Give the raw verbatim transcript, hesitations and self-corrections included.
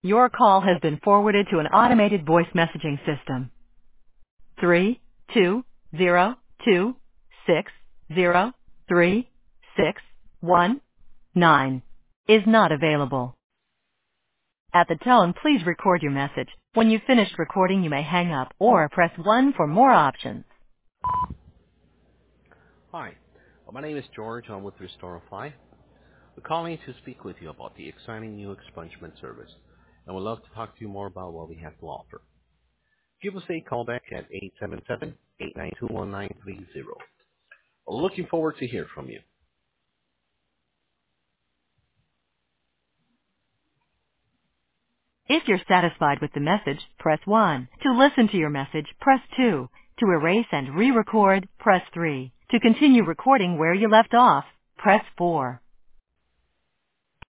Your call has been forwarded to an automated voice messaging system. Three two zero two six zero three six one nine is not available. At the tone, please record your message. When you've finished recording, you may hang up or press one for more options. Hi, well, my name is George. I'm with Restorify. We're calling to speak with you about the exciting new expungement service, and we'd love to talk to you more about what we have to offer. Give us a call back at eight seven seven, eight nine two, one nine three zero. We're looking forward to hear from you. If you're satisfied with the message, press one. To listen to your message, press two. To erase and re-record, press three. To continue recording where you left off, press four.